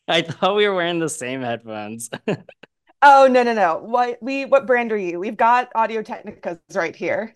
I thought we were wearing the same headphones. Oh, no, no, no. What brand are you? We've got Audio Technicas right here.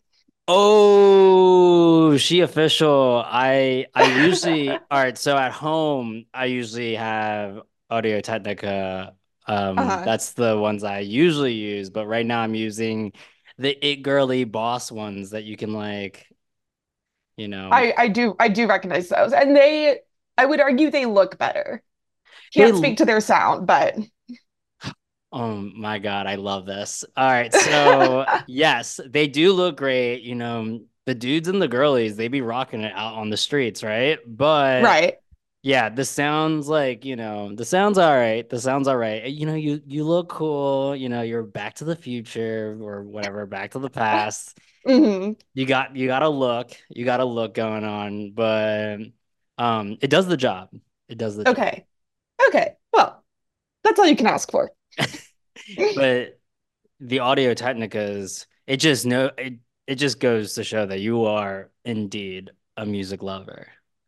Oh, she official. I usually all right, so at home I usually have Audio Technica. Uh-huh. That's the ones I usually use, but right now I'm using the It Girly Boss ones that you can like, you know, I do recognize those. And I would argue they look better. they Can't speak to their sound, but oh my God, I love this. All right, so yes, they do look great. The dudes and the girlies, they be rocking it out on the streets, right? But right. yeah, the sounds like, the sound's all right. The sound's all right. You look cool, you're back to the future or whatever, back to the past. Hmm. You got a look going on, but it does the job. It does the job. Okay. Okay. Well, that's all you can ask for. But the Audio Technicas, it just goes to show that you are indeed a music lover.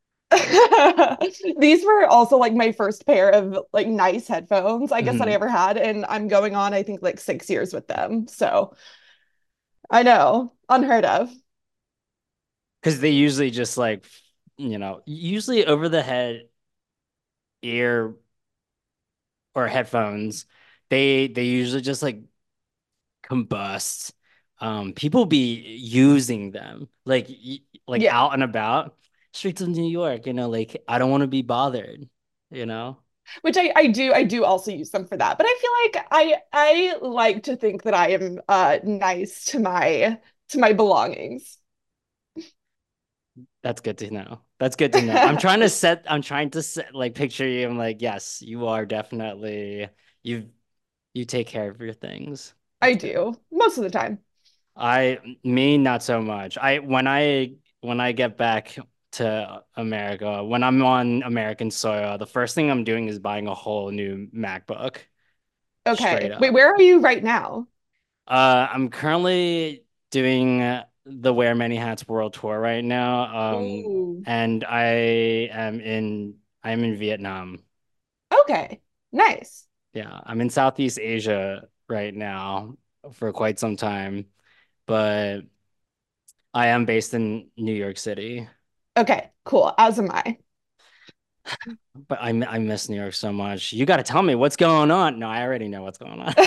These were also like my first pair of like nice headphones, I guess, that I Mhm. ever had. And I'm going on, I think, like 6 years with them. So I know, unheard of. Because they usually just like, usually over the head ear or headphones, they usually just like combust. People be using them like Yeah. out and about, streets of New York, like I don't want to be bothered, you know? Which I do also use them for that. But I feel like I like to think that I am nice to my belongings. That's good to know. That's good to know. I'm trying to set like picture you. I'm like, yes, you are definitely you you take care of your things. I That's good. do most of the time. Me, not so much. When I get back to America, when I'm on American soil, the first thing I'm doing is buying a whole new MacBook. Straight Okay. Wait, up. where are you right now? I'm currently doing the Wear Many Hats World Tour right now. Ooh. And I'm in Vietnam. Okay. Nice. Yeah, I'm in Southeast Asia right now for quite some time, but I am based in New York City. Okay, cool. As am I. But I miss New York so much. You got to tell me what's going on. No, I already know what's going on.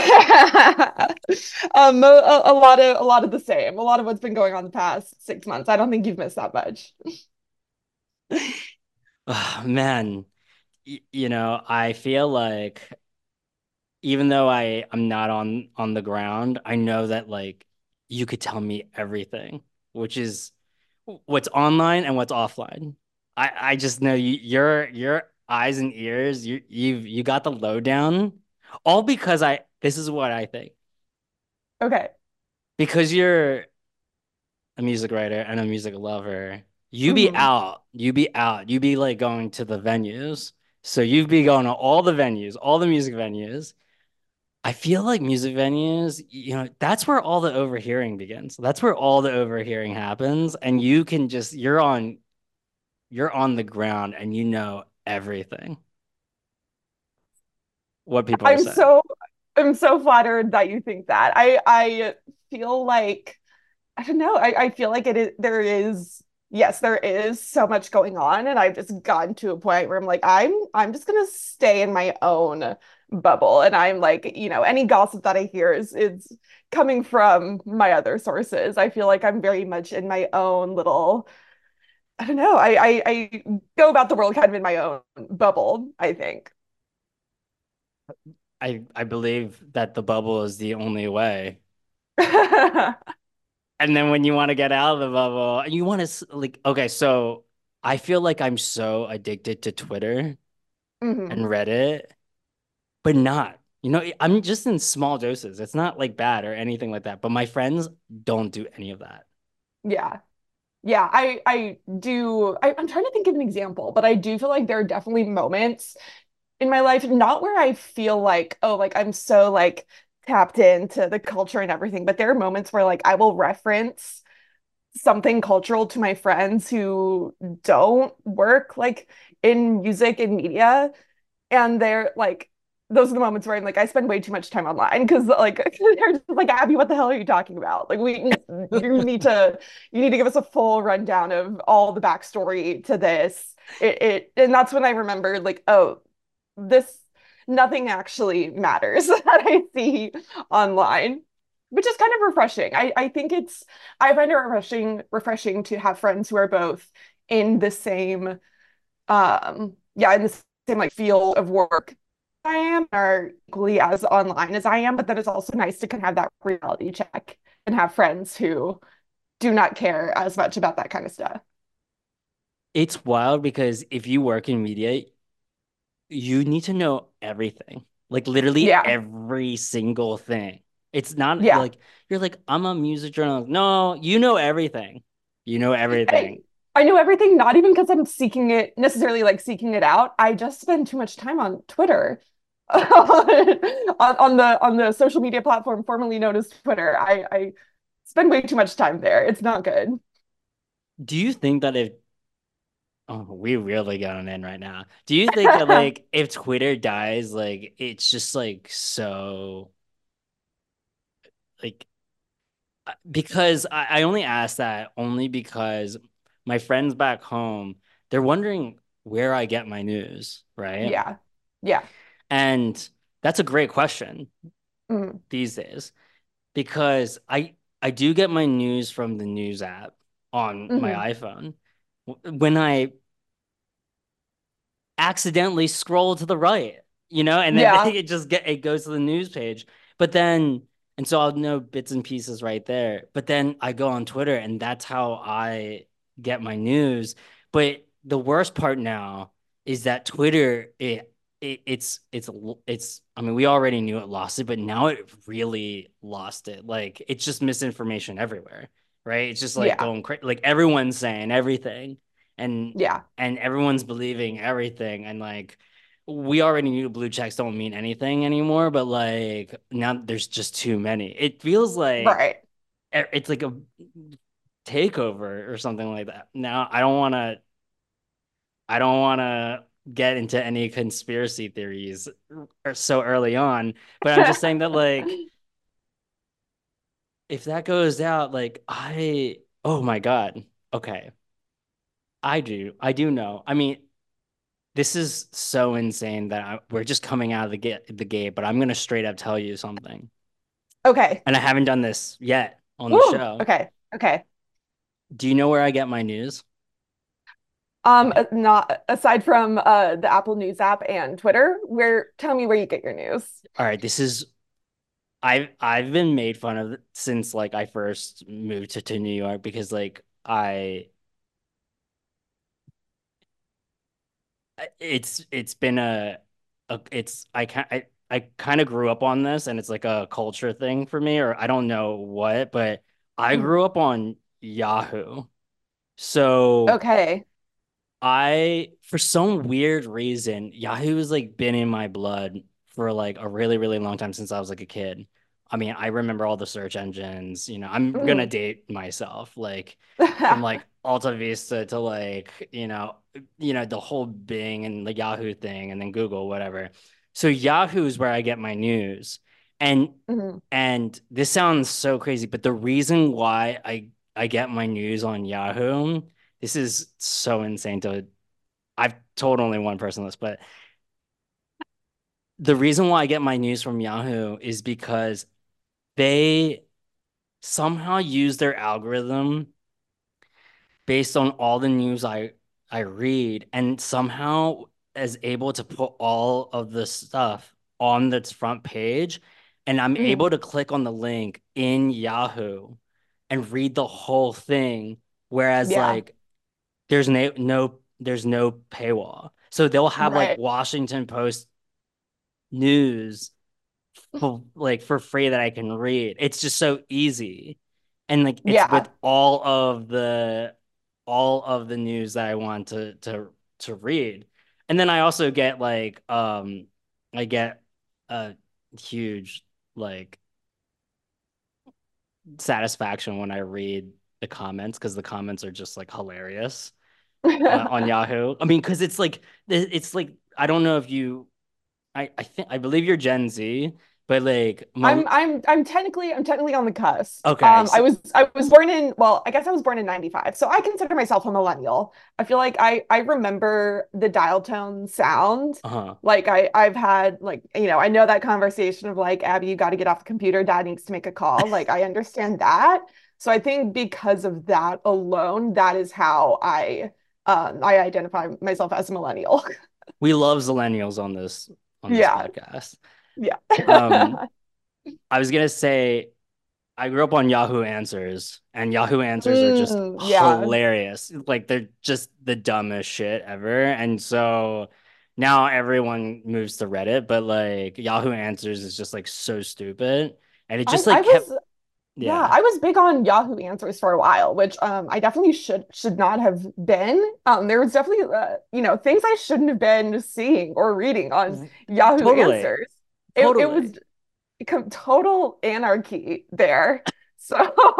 A lot of the same. A lot of what's been going on the past 6 months. I don't think you've missed that much. Oh, man, I feel like even though I'm not on the ground, I know that like you could tell me everything, which is what's online and what's offline. I just know your eyes and ears, you got the lowdown, all because I this is what I think. Okay. Because you're a music writer and a music lover, Hmm. you be like going to the venues. So you'd be going to all the venues, all the music venues. I feel like music venues, that's where all the overhearing begins. That's where all the overhearing happens. And you can just, you're on the ground and you know everything, what people are I'm saying. so I'm so flattered that you think that. I feel like I don't know. I feel like yes, there is so much going on, and I've just gotten to a point where I'm like, I'm just gonna stay in my own bubble. And I'm like, any gossip that I hear is coming from my other sources. I feel like I'm very much in my own little, I don't know, I go about the world kind of in my own bubble, I think. I believe that the bubble is the only way. And then when you want to get out of the bubble, you want to like, okay, so I feel like I'm so addicted to Twitter and Hmm. Reddit, but not. I'm just in small doses. It's not like bad or anything like that. But my friends don't do any of that. Yeah. Yeah, I do. I'm trying to think of an example, but I do feel like there are definitely moments in my life, not where I feel like, oh, like I'm so like tapped into the culture and everything, but there are moments where like I will reference something cultural to my friends who don't work like in music and media. And they're like, those are the moments where I'm like, I spend way too much time online because like they're just like, Abby, what the hell are you talking about? Like you need to give us a full rundown of all the backstory to this. It and that's when I remembered like, oh, this nothing actually matters that I see online, which is kind of refreshing. I think I find it refreshing to have friends who are both in the same yeah, in the same like field of work I am are equally as online as I am, but then it's also nice to kind of have that reality check and have friends who do not care as much about that kind of stuff. It's wild because if you work in media, you need to know everything. Like literally Yeah. every single thing. It's not Yeah. like you're like, I'm a music journalist. No, you know everything. You know everything. I I know everything, not even because I'm seeking it necessarily like seeking it out. I just spend too much time on Twitter. On the social media platform formerly known as Twitter. I spend way too much time there. It's not good. Do you think that if oh, we really going in right now. Do you think that like if Twitter dies, like it's just like so like because I only ask that only because my friends back home, they're wondering where I get my news, right? Yeah. Yeah. And that's a great question Mm. these days because I do get my news from the news app on my Hmm. iPhone. When I accidentally scroll to the right, and then Yeah. it goes to the news page. But then and so I'll know bits and pieces right there. But then I go on Twitter and that's how I get my news. But the worst part now is that Twitter it's I mean we already knew it lost it, but now it really lost it. Like it's just misinformation everywhere, right? It's just like Yeah. going crazy. Like everyone's saying everything. And Yeah. and everyone's believing everything and like we already knew blue checks don't mean anything anymore, but like now there's just too many. It feels like Right. it's like a takeover or something like that. Now I don't want to get into any conspiracy theories so early on, but I'm just saying that like if that goes out like I oh my God. Okay. I do know. I mean, this is so insane that we're just coming out of the gate, but I'm gonna straight up tell you something. Okay. And I haven't done this yet on the Woo. show. Okay. Okay. Do you know where I get my news? Not aside from the Apple News app and Twitter, where tell me where you get your news. All right, this is I've been made fun of since like I first moved to New York because like I it's been a it's I kind of grew up on this and it's like a culture thing for me or I don't know what, but I Mhm. grew up on Yahoo. So Okay. for some weird reason, Yahoo has like been in my blood for like a really, really long time since I was like a kid. I mean, I remember all the search engines, I'm gonna Mhm. date myself, like from like Alta Vista to like, the whole Bing and the Yahoo thing and then Google, whatever. So Yahoo is where I get my news. And Mhm. and this sounds so crazy, but the reason why I get my news on Yahoo, this is so insane to I've told only one person this, but the reason why I get my news from Yahoo is because they somehow use their algorithm based on all the news I read and somehow is able to put all of the stuff on its front page and I'm Mhm. able to click on the link in Yahoo and read the whole thing whereas Yeah. like there's no paywall. So they'll have like Right. Washington Post news for free that I can read. It's just so easy. And like it's with Yeah. all of the news that I want to read. And then I also get like I get a huge like satisfaction when I read the comments because the comments are just like hilarious on Yahoo. I mean, because it's like I don't know if you. I think I believe you're Gen Z, but like I'm technically on the cusp. okay, I was born in, well, I guess I was born in 95. So I consider myself a millennial. I feel like I remember the dial tone sound. uh-huh. Like I've had like, I know that conversation of like, Abby, you got to get off the computer, dad needs to make a call. Like I understand that. So I think because of that alone, that is how I identify myself as a millennial. We love Zillennials on this Yeah. podcast. Yeah. Um, I was gonna say I grew up on Yahoo Answers, and Yahoo Answers are just Yeah. hilarious. Like they're just the dumbest shit ever. And so now everyone moves to Reddit, but like Yahoo Answers is just like so stupid. And it I just like I kept, was Yeah, yeah. I was big on Yahoo Answers for a while, which I definitely should not have been. There was definitely things I shouldn't have been seeing or reading on Yahoo Totally. Answers. It was Totally. total anarchy there. So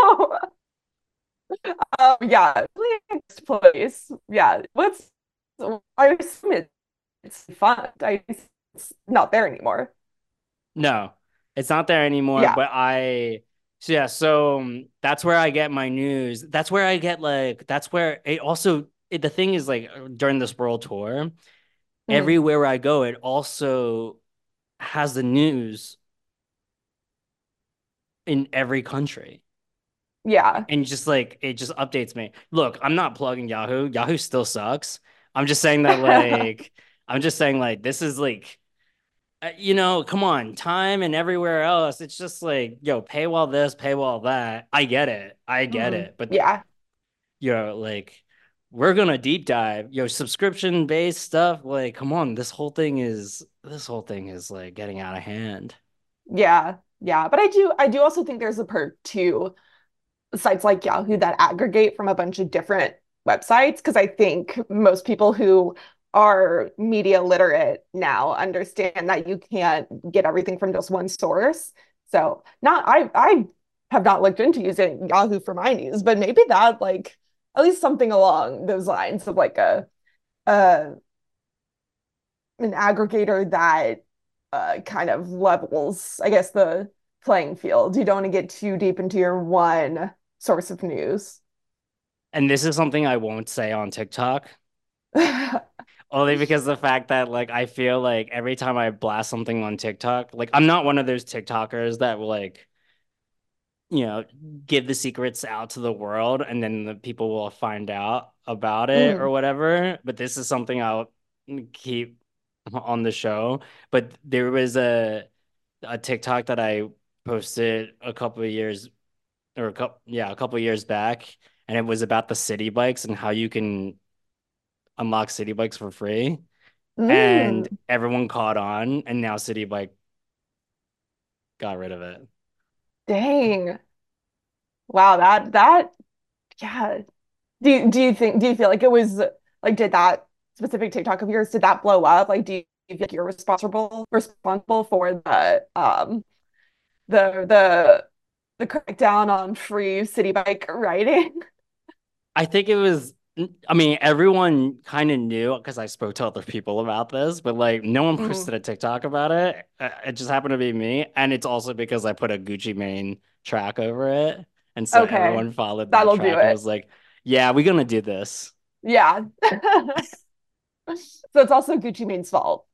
yeah, really next place. Yeah, what's I assume it's fun. It's not there anymore. No, it's not there anymore. Yeah. But so yeah, so that's where I get my news. That's where I get like, that's where it also, the thing is like during this world tour, Mm, everywhere I go, it also has the news in every country. yeah. And just like, it just updates me. Look, I'm not plugging Yahoo. Yahoo still sucks. I'm just saying that, like, I'm just saying, like, this is like, come on, time and everywhere else. It's just like, yo, paywall this, paywall that. I get it. I get Mm, it. But, yeah. like, we're gonna deep dive, subscription based stuff. Like, come on, this whole thing is like getting out of hand. Yeah. Yeah. But I do also think there's a perk to sites like Yahoo that aggregate from a bunch of different websites because I think most people who are media literate now understand that you can't get everything from just one source. So not I have not looked into using Yahoo for my news, but maybe that like at least something along those lines of like a an aggregator that kind of levels, I guess, the playing field. You don't want to get too deep into your one source of news. And this is something I won't say on TikTok. Only because the fact that like I feel like every time I blast something on TikTok, like I'm not one of those TikTokers that will like, you know, give the secrets out to the world and then the people will find out about it or Mm, whatever. But this is something I'll keep on the show. But there was a TikTok that I posted a couple of years or a couple of years back, and it was about the city bikes and how you can unlock city bikes for free. And mm, everyone caught on, and now City Bike got rid of it. dang. Wow, that yeah. Do you feel like it was like did that specific TikTok of yours, did that blow up? Like do you feel like you're responsible for the the crackdown on free city bike riding? I think it was, I mean, everyone kind of knew because I spoke to other people about this, but like no one Mm, posted a TikTok about it. It just happened to be me. And it's also because I put a Gucci Mane track over it. And so okay. everyone followed that That'll do track and it. was like, yeah, we're going to do this. Yeah. So it's also Gucci Mane's fault.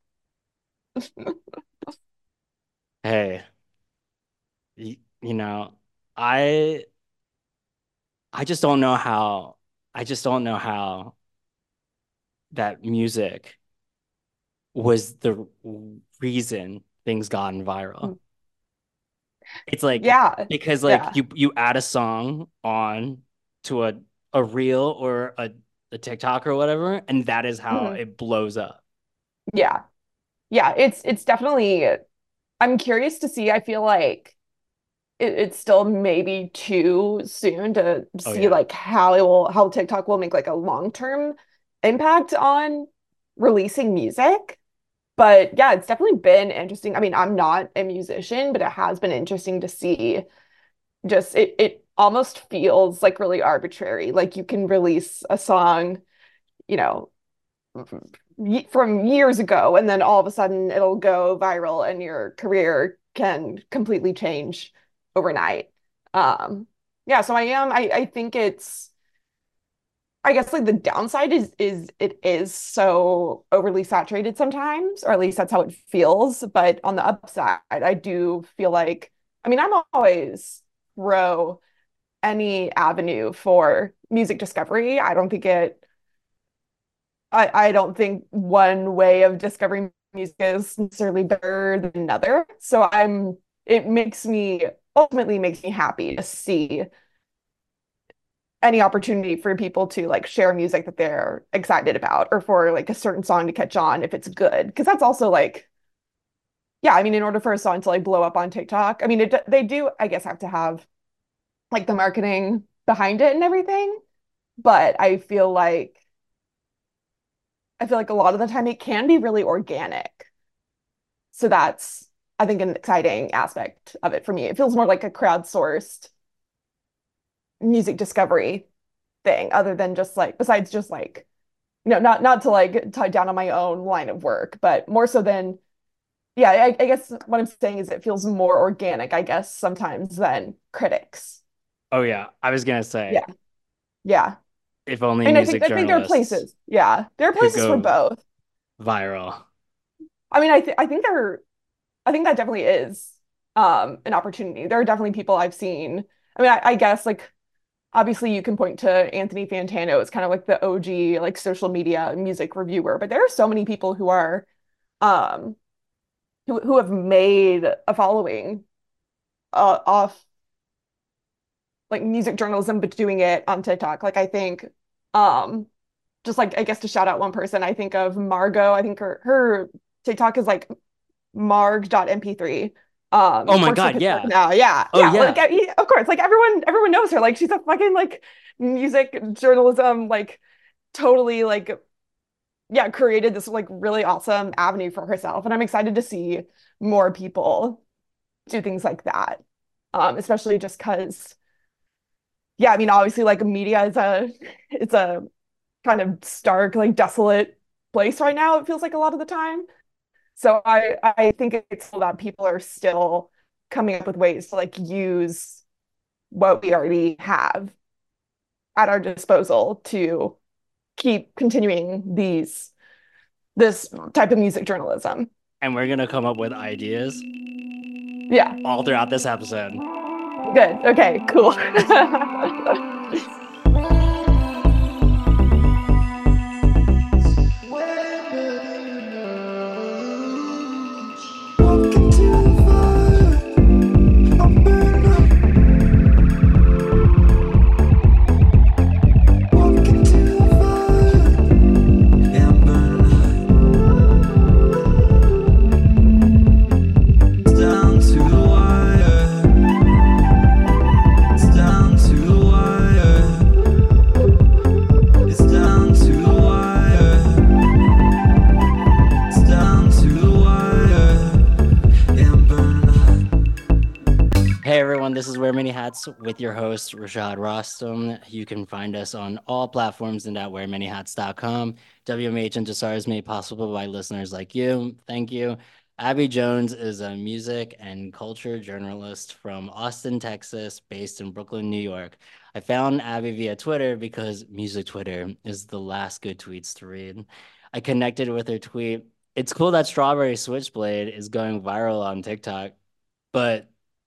Hey, you know, I I just don't know how I just don't know how that music was the reason things gotten viral. Mm, It's like yeah. because like Yeah. you add a song on to a reel or a TikTok or whatever, and that is how Mhm. it blows up. Yeah. Yeah. It's definitely I'm curious to see. I feel like it's still maybe too soon to Oh see yeah. like how TikTok will make like a long-term impact on releasing music. But yeah, it's definitely been interesting. I mean, I'm not a musician, but it has been interesting to see just it almost feels like really arbitrary. Like you can release a song, you know, from years ago, and then all of a sudden it'll go viral and your career can completely change overnight. Yeah, so I think it's I guess like the downside is it is so overly saturated sometimes, or at least that's how it feels. But on the upside, I do feel like, I mean, I'm always pro any avenue for music discovery. I don't think one way of discovering music is necessarily better than another. So it makes me ultimately makes me happy to see any opportunity for people to like share music that they're excited about, or for like a certain song to catch on if it's good. Because that's also like, yeah, I mean, in order for a song to like blow up on TikTok, I mean, they do, I guess, have to have like the marketing behind it and everything. But I feel like a lot of the time it can be really organic. So that's, I think, an exciting aspect of it for me. It feels more like a crowdsourced music discovery thing, other than just like, besides just like, not to like tie down on my own line of work, but more so than, yeah, I guess what I'm saying is it feels more organic, I guess, sometimes than critics. Oh yeah, I was gonna say Yeah. Yeah. if only And music I think there are journalists places. Yeah. There are could places for go both. viral. I mean, I think that definitely is an opportunity. There are definitely people I've seen. I mean, I guess like obviously you can point to Anthony Fantano as kind of like the OG like social media music reviewer, but there are so many people who are um who have made a following off like music journalism, but doing it on TikTok. Like I think um just like I guess to shout out one person, I think of Margot. I think her TikTok is like marg.mp3. Oh my Works for God, Pitchfork yeah. now. Yeah. Oh Yeah. Like yeah. of course, like everyone knows her. Like she's a fucking like music journalism, like totally like yeah, created this like really awesome avenue for herself. And I'm excited to see more people do things like that. Especially just because, yeah, I mean, obviously like media is it's a kind of stark, like desolate place right now, it feels like a lot of the time. So I think it's cool that people are still coming up with ways to like use what we already have at our disposal to keep continuing this type of music journalism. And we're gonna come up with ideas Yeah, all throughout this episode. good. Okay, cool. Hey everyone, this is Wear Many Hats with your host Rashad Rostam. You can find us on all platforms and at wearmanyhats.com. WMH and Jasar is made possible by listeners like you. Thank you. Abby Jones is a music and culture journalist from Austin, Texas, based in Brooklyn, New York. I found Abby via Twitter because music Twitter is the last good tweets to read. I connected with her tweet. It's cool that Strawberry Switchblade is going viral on TikTok, but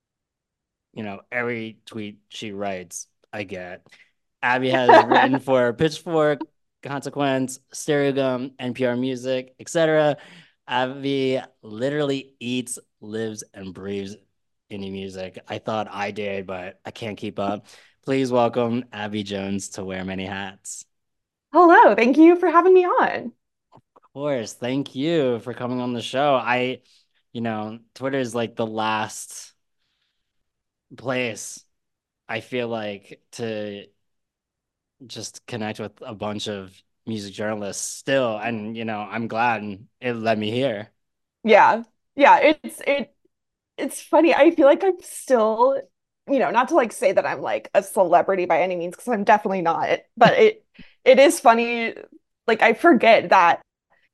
every tweet she writes, I get. Abby has written for Pitchfork, Consequence, Stereogum, NPR Music, etc. Abby literally eats, lives, and breathes indie music. I thought I did, but I can't keep up. Please welcome Abby Jones to Wear Many Hats. Hello, thank you for having me on. Of course, thank you for coming on the show. Twitter is like the last place I feel like to just connect with a bunch of music journalists still. And, I'm glad it led me here. Yeah. Yeah, it's funny. I feel like I'm still, not to like say that I'm like a celebrity by any means, because I'm definitely not, but it is funny. Like I forget that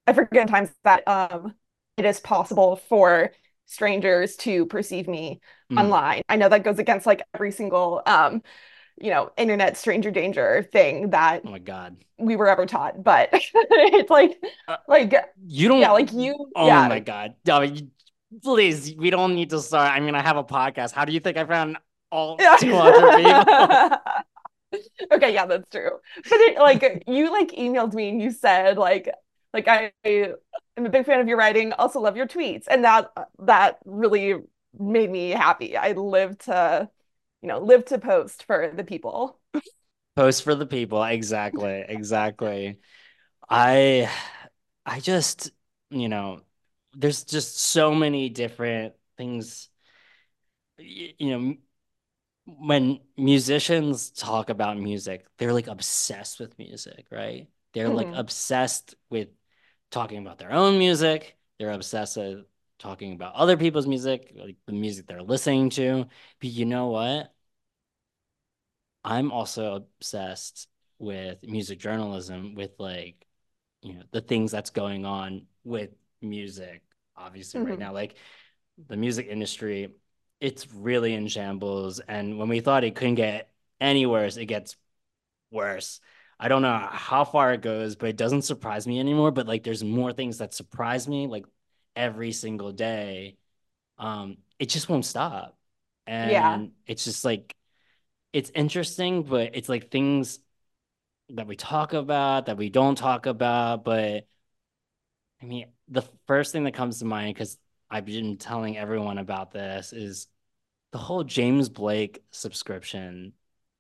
I forget times that it is possible for strangers to perceive me Mm. online. I know that goes against like every single internet stranger danger thing that Oh my God. we were ever taught, but it's Uh, like you yeah, don't, like you oh yeah. my God. Please, we don't need to start. I mean, I have a podcast. How do you think I found all 200 people? Yeah. Okay, yeah, that's true. But like you like emailed me and you said like I am a big fan of your writing, also love your tweets. And that really made me happy. I live to post for the people. Post for the people. Exactly. Exactly. I I just, you know, there's just so many different things, you know, when musicians talk about music, they're like obsessed with music, right? They're like Mhm. obsessed with talking about their own music. They're obsessed with talking about other people's music, like the music they're listening to. But you know what? I'm also obsessed with music journalism, with like, the things that's going on with music, obviously, right Mhm. now. Like the music industry, it's really in shambles. And when we thought it couldn't get any worse, it gets worse. I don't know how far it goes, but it doesn't surprise me anymore. But like there's more things that surprise me like every single day. It just won't stop. Yeah. And it's just like it's interesting, but it's like things that we talk about that we don't talk about. But I mean, the first thing that comes to mind, because I've been telling everyone about this, is the whole James Blake subscription.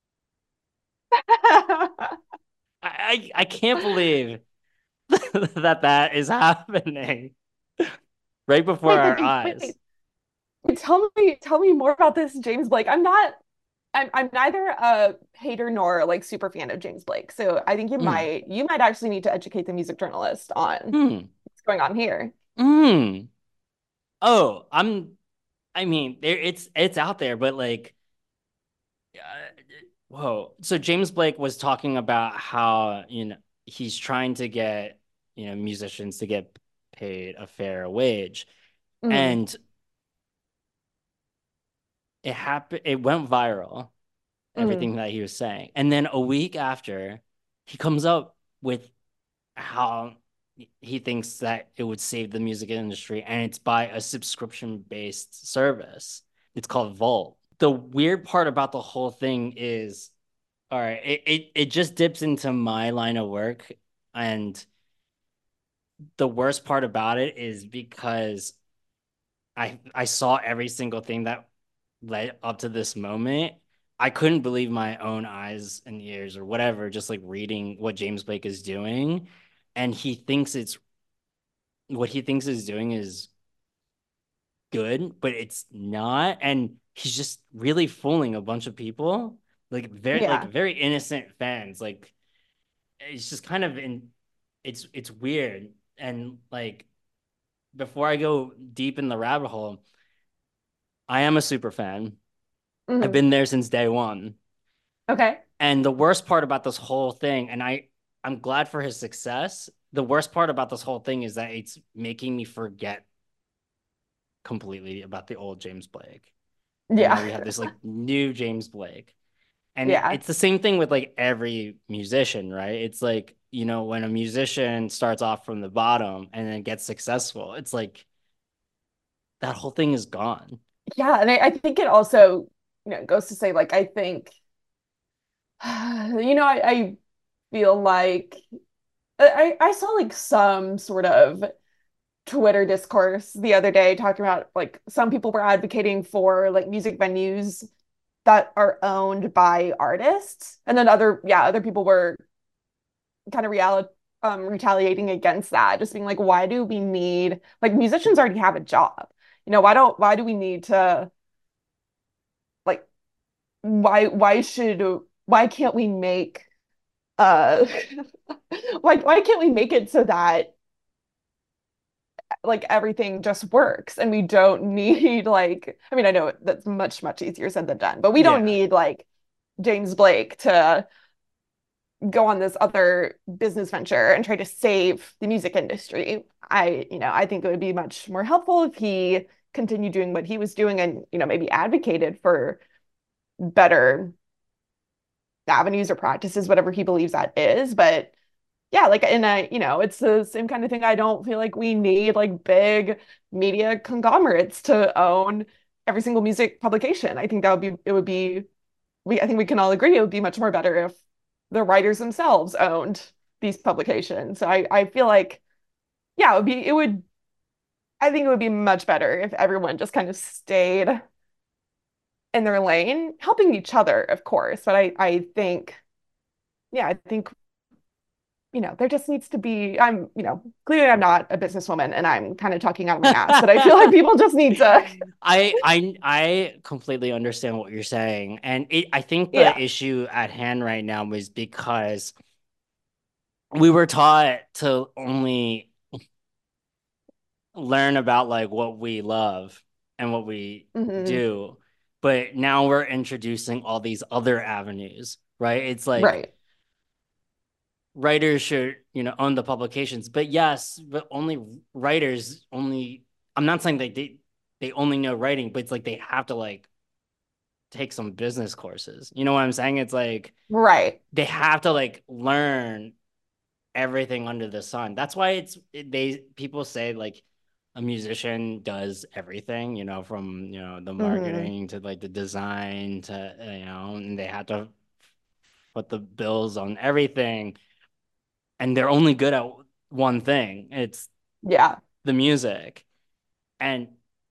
I can't believe that is happening right before our eyes. Wait, tell me more about this James Blake. I'm neither a hater nor like super fan of James Blake. So I think Mm, you might actually need to educate the music journalist on mm, what's going on here. mm. Oh, I mean, it's out there, but like, whoa. So James Blake was talking about how, he's trying to get, musicians to get paid a fair wage. Mm, And it went viral, mm, everything that he was saying. And then a week after, he comes up with how he thinks that it would save the music industry, and it's by a subscription-based service. It's called Vault. The weird part about the whole thing is, all right, it just dips into my line of work, and the worst part about it is because I saw every single thing that led up to this moment. I couldn't believe my own eyes and ears or whatever, just like reading what James Blake is doing. And what he thinks is doing is good, but it's not. And he's just really fooling a bunch of people, like yeah. very innocent fans. Like it's just kind of it's weird. And like before I go deep in the rabbit hole, I am a super fan. I've Hmm. been there since day one. Okay. And the worst part about this whole thing, and I'm glad for his success. The worst part about this whole thing is that it's making me forget completely about the old James Blake. And now Yeah. we have this like new James Blake. And Yeah. it's the same thing with like every musician, right? It's like, when a musician starts off from the bottom and then gets successful, it's like that whole thing is gone. Yeah. And I think it also, goes to say like I think I feel like I saw like some sort of Twitter discourse the other day talking about like some people were advocating for like music venues that are owned by artists, and then other people were kind of retaliating against that, just being like, why do we need like musicians already have a job? Why do we need to like why can't we make uh why can't we make it so that like everything just works and we don't need like I mean I know that's much easier said than done, but we don't Yeah. need like James Blake to go on this other business venture and try to save the music industry. I think it would be much more helpful if he continued doing what he was doing and, maybe advocated for better avenues or practices, whatever he believes that is. But yeah, like, and it's the same kind of thing. I don't feel like we need like big media conglomerates to own every single music publication. I think it would be, I think we can all agree it would be much more better if the writers themselves owned these publications. So I feel like, yeah, I think it would be much better if everyone just kind of stayed in their lane, helping each other, of course. But I think, yeah, I think there just needs to be, clearly I'm not a businesswoman and I'm kind of talking out of my ass, but I feel like people just need to, I completely understand what you're saying. And I think the yeah. issue at hand right now is because we were taught to only learn about like what we love and what we Hmm. do. But now we're introducing all these other avenues, right? It's like Right. writers should, own the publications. But yes, but only writers only I'm not saying they only know writing, but it's like they have to like take some business courses. You know what I'm saying? It's like Right. they have to like learn everything under the sun. That's why they people say like a musician does everything, from the Hmm. marketing to like the design to and they have to put the bills on everything, and they're only good at one thing. It's Yeah. the music, and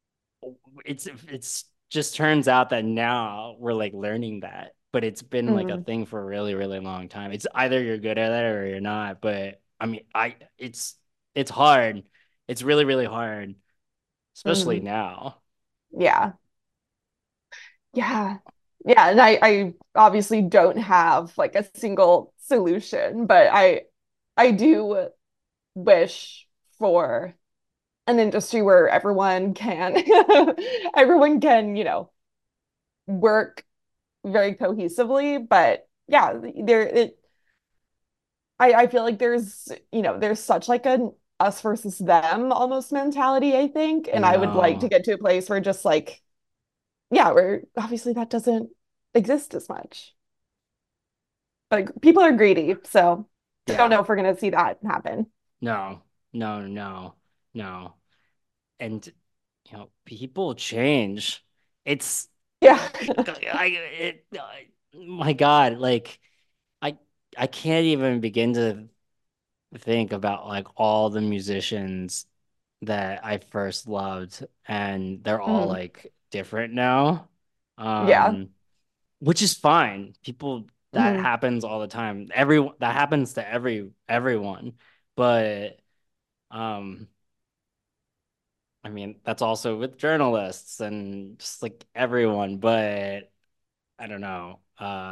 it's just turns out that now we're like learning that, but it's been like a Hmm. thing for a really really long time. It's either you're good at it or you're not. But I mean, it's hard. It's really really hard, especially Hmm. now. Yeah. Yeah. Yeah. And I obviously don't have like a single solution, but I do wish for an industry where everyone can, work very cohesively. But yeah, I feel like there's such like an us versus them almost mentality, I think. I And I would like to know. get to a place where just like, yeah, where obviously that doesn't exist as much. Like people are greedy, so I don't Yeah. know if we're gonna see that happen. No. No. No. No. And people change. It's Yeah. my God, like I I can't even begin to think about like all the musicians that I first loved, and they're all Mhm. like different now. Yeah. Um, which is fine. People that Mhm. happens all the time. Everyone that happens to everyone. But um, I mean, that's also with journalists and just like everyone. But I don't know.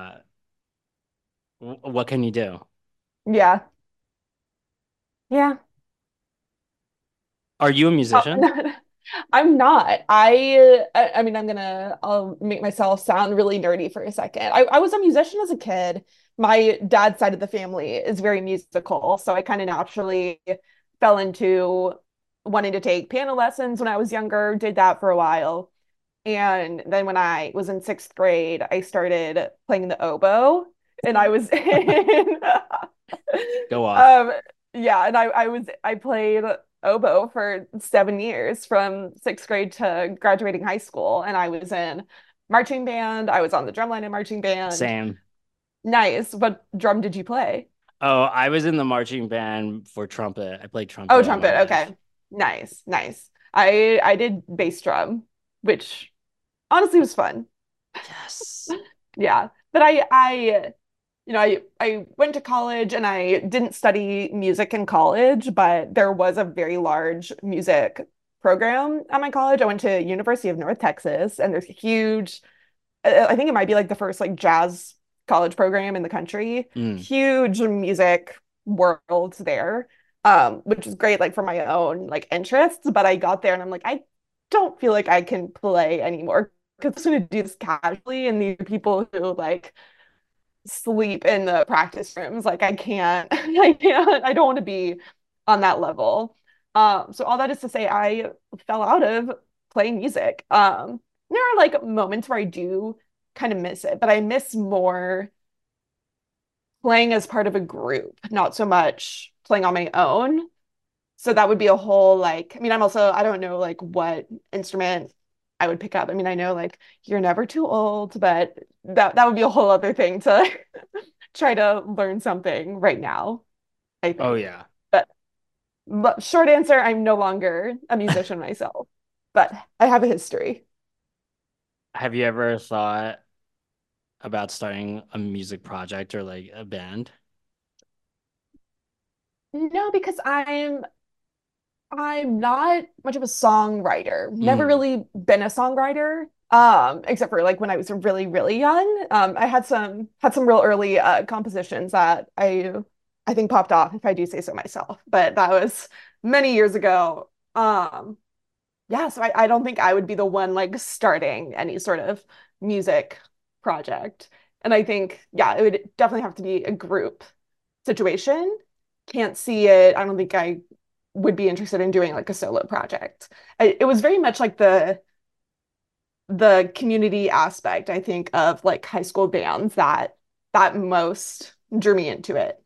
What can you do? Yeah. Yeah. Are you a musician? I'm not. I mean, I'll make myself sound really nerdy for a second. I was a musician as a kid. My dad's side of the family is very musical, so I kind of naturally fell into wanting to take piano lessons when I was younger, did that for a while. And then when I was in sixth grade, I started playing the oboe, and I was in Go off. um yeah, and I played oboe for 7 years from sixth grade to graduating high school, and I was in marching band. I was on the drumline in marching band. Same. Nice. What drum did you play? Oh, I was in the marching band for trumpet. I played Oh, trumpet all my trumpet. life. Okay. Nice, nice. I did bass drum, which honestly was fun. Yes. Yeah. But I went to college and I didn't study music in college, but there was a very large music program at my college. I went to University of North Texas, and there's a huge, I think it might be like the first like jazz college program in the country. Mm, Huge music world there, which is great like for my own like interests. But I got there and I'm like, I don't feel like I can play anymore because I'm just going to do this casually, and these are people who like sleep in the practice rooms. Like I can't, I can't, I don't want to be on that level. So all that is to say, I fell out of playing music. There are like moments where I do kind of miss it, but I miss more playing as part of a group, not so much playing on my own. So that would be a whole like, I mean, I don't know like what instrument I would pick up. I mean, I know like you're never too old, but that would be a whole other thing to try to learn something right now, I Oh think. yeah. But, but short answer, I'm no longer a musician myself, but I have a history. Have you ever thought about starting a music project or like a band? No, because I'm not much of a songwriter. Never Mm. really been a songwriter. Except for like when I was really, really young. I had some real early compositions that I think popped off, if I do say so myself. But that was many years ago. Yeah, so I don't think I would be the one like starting any sort of music project. And I think, yeah, it would definitely have to be a group situation. Can't see it. I don't think I would be interested in doing like a solo project. It was very much like the community aspect, I think, of like high school bands that most drew me into it.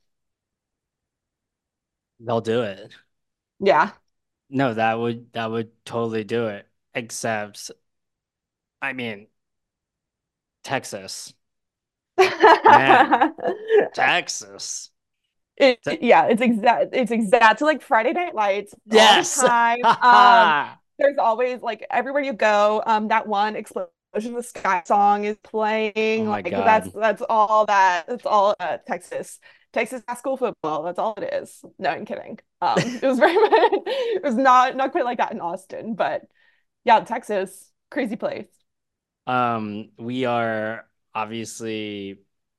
They'll do it. Yeah. No, that would totally do it. Except, I mean, Texas. Man, Texas. Te- Yeah, it's exact. So like Friday Night Lights all the yes. time. There's always like everywhere you go, that one Explosion in the Sky song is Oh playing. my Like God. that's all Texas high school football. That's all it is. No, I'm kidding. It was very much it was not quite like that in Austin, but yeah, Texas, crazy place. We are obviously.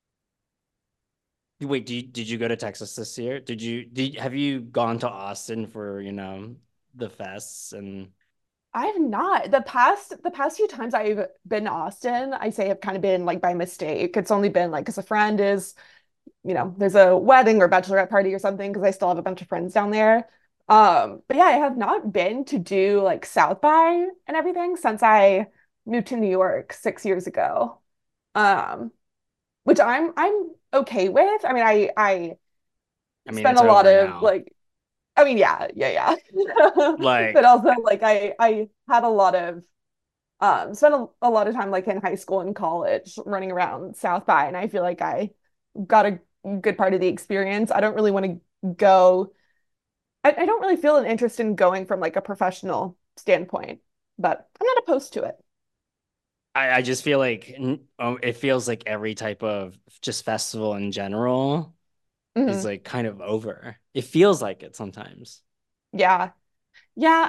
Wait, did you go to Texas this year? Have you gone to Austin for, the fests and I've not. The past few times I've been to Austin, I say have kind of been like by mistake. It's only been like because a friend is, there's a wedding or bachelorette party or something because I still have a bunch of friends down there. But yeah, I have not been to do like South by and everything since I moved to New York 6 years ago. Um, which I'm okay with. I mean, I I mean spent it's a lot over of now. like I mean, yeah. But Like, also like I had a lot of spent a lot of time like in high school and college running around South by, and I feel like I got a good part of the experience. I don't really want to go. I don't really feel an interest in going from like a professional standpoint, but I'm not opposed to it. I just feel like it feels like every type of just festival in general is Mhm. like kind of over. It feels like it sometimes. Yeah. Yeah,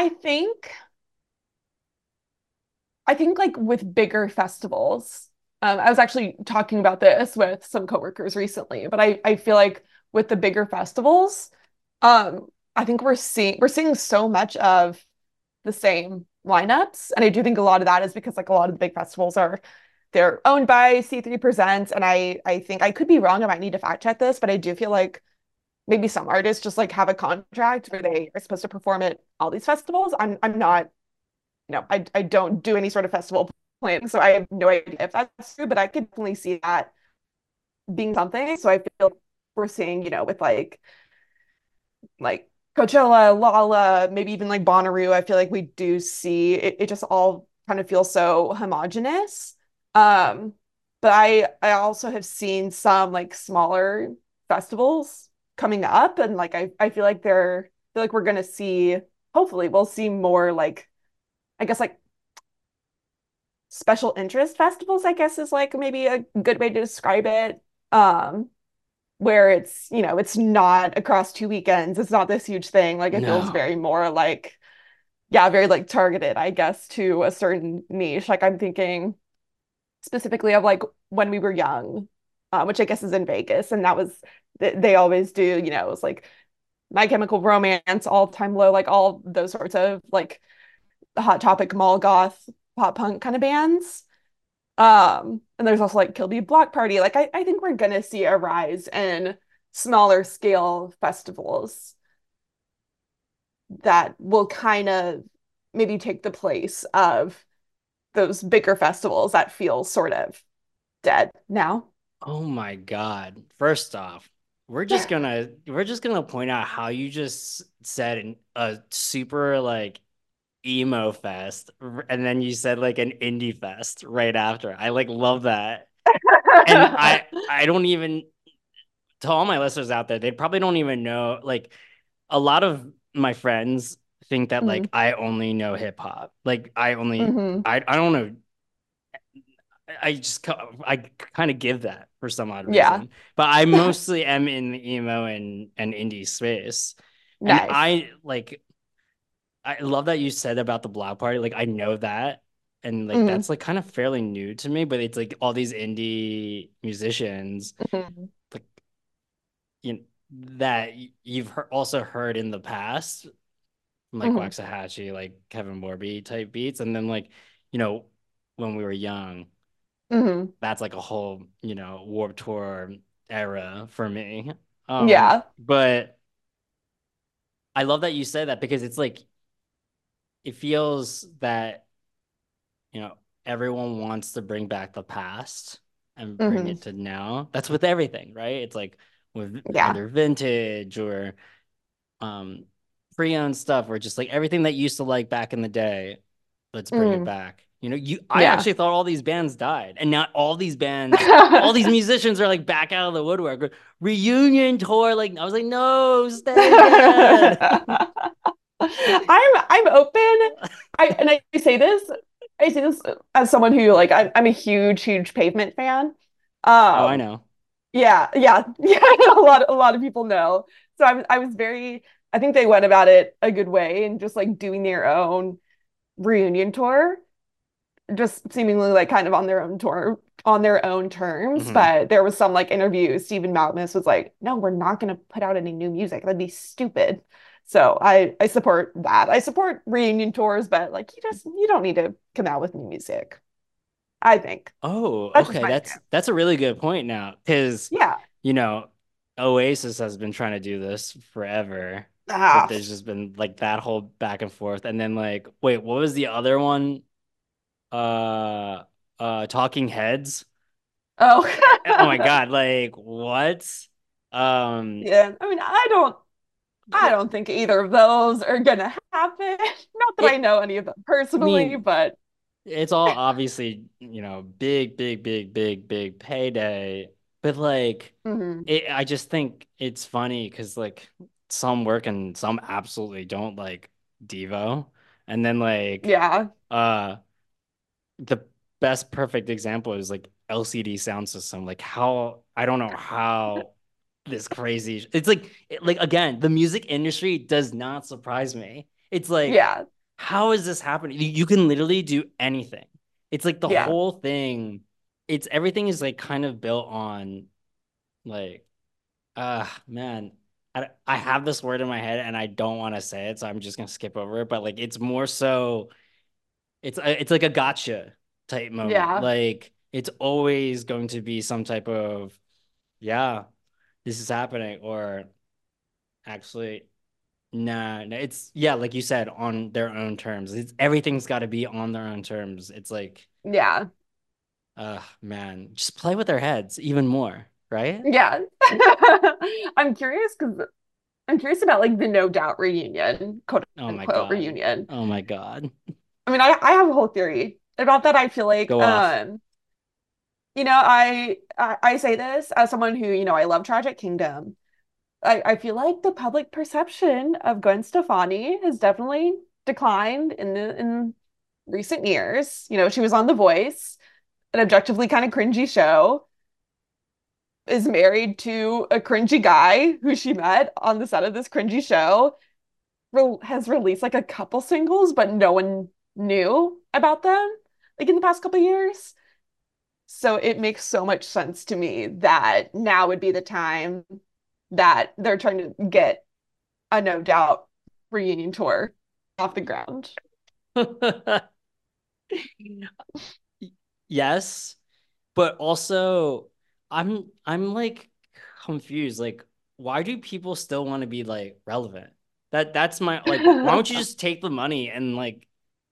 I think like with bigger festivals, I was actually talking about this with some coworkers recently, but I feel like with the bigger festivals, I think we're seeing so much of the same lineups. And I do think a lot of that is because like a lot of the big festivals are they're owned by C3 Presents. And I think I could be wrong. I might need to fact check this, but I do feel like maybe some artists just like have a contract where they are supposed to perform at all these festivals. I'm not, I don't do any sort of festival planning, so I have no idea if that's true, but I could definitely see that being something. So I feel like we're seeing, with like Coachella, Lolla, maybe even like Bonnaroo, I feel like we do see it just all kind of feels so homogenous. Um, but I also have seen some like smaller festivals coming up, and like I feel like we're gonna see, hopefully we'll see more like I guess like special interest festivals, I guess is like maybe a good way to describe it. Where it's, it's not across 2 weekends. It's not this huge thing. Like it feels No. very more like, yeah, very like targeted, I guess, to a certain niche. Like I'm thinking specifically of like when we were young, which I guess is in Vegas, and that was they always do, it was like My Chemical Romance, All Time Low, like all those sorts of like Hot Topic, mall goth, pop punk kind of bands. And there's also like Kilby Block Party. Like I think we're gonna see a rise in smaller scale festivals that will kind of maybe take the place of those bigger festivals that feel sort of dead now. Oh my God. First off, we're just gonna point out how you just said a super like emo fest and then you said like an indie fest right after. I like love that. And I don't even, to all my listeners out there, they probably don't even know, like a lot of my friends think that Mm, like I only know hip hop. Like I only hmm I don't know. I kind of give that for some odd Yeah. reason, but I mostly am in the emo and indie space, and Nice. I love that you said about the block party. Like I know that, and like Hmm that's like kind of fairly new to me. But it's like all these indie musicians, hmm like you know, that also heard in the past, like hmm Waxahachie, like Kevin Morby type beats, and then like you know when we were young, hmm that's like a whole Warped Tour era for me. Yeah. But I love that you said that because it's like it feels that you know everyone wants to bring back the past and bring hmm it to now. That's with everything, right? It's like with Yeah. either vintage or um pre-owned stuff or just like everything that used to like back in the day. Let's bring it hmm back. I Yeah. actually thought all these bands died, and now all these musicians are like back out of the woodwork. Reunion tour, like I was like, no, stay dead. I'm open. I say this as someone who like I'm a huge Pavement fan. Oh, I Um know. yeah, a lot of people know. So I was very I think they went about it a good way and just like doing their own reunion tour, just seemingly like kind of on their own tour on their own terms. Hmm. But there was some like interview, Stephen Malkmus was like, no, we're not gonna put out any new music. That'd be stupid. So I support that. I support reunion tours, but like you don't need to come out with new music. I think. Oh, That's just okay. my That's a really good point now, because yeah. you know, Oasis has been trying to do this forever, but Ah. there's just been like that whole back and forth, and then like, wait, what was the other one? Uh, Talking Heads. Oh. Oh my God, like what? Um, Yeah. I mean, I like don't think either of those are gonna happen. Not that I it. know any of them I personally, mean, but it's all obviously, big payday. But like mhm. I just think it's funny because like some work and some absolutely don't like Devo. And then like Yeah. uh the best perfect example is like LCD Sound System. Like how I don't know how this crazy it's like again, the music industry does not surprise me. It's like Yeah. how is this happening? You can literally do anything. It's like the Yeah. whole thing. It's everything is like kind of built on like man. I have this word in my head and I don't want to say it, so I'm just gonna skip over it. But like it's more so it's like a gotcha type moment. Yeah. Like it's always going to be some type of yeah, this is happening, or actually nah, no, it's yeah, like you said, on their own terms. It's everything's got to be on their own terms. It's like, Yeah. man, just play with their heads even more, right? Yeah. I'm curious because I'm curious about like the No Doubt reunion, quote Oh my unquote God. reunion. Oh my God. I mean, I have a whole theory about that. I feel like Go off. I say this as someone who, I love Tragic Kingdom. I feel like the public perception of Gwen Stefani has definitely declined in recent years. She was on The Voice, an objectively kind of cringy show, is married to a cringy guy who she met on the set of this cringy show, has released like a couple singles, but no one knew about them like in the past couple years. So it makes so much sense to me that now would be the time that they're trying to get a No Doubt reunion tour off the ground. yes, but also I'm like confused. Like, why do people still want to be like relevant? That's my like, why don't you just take the money and like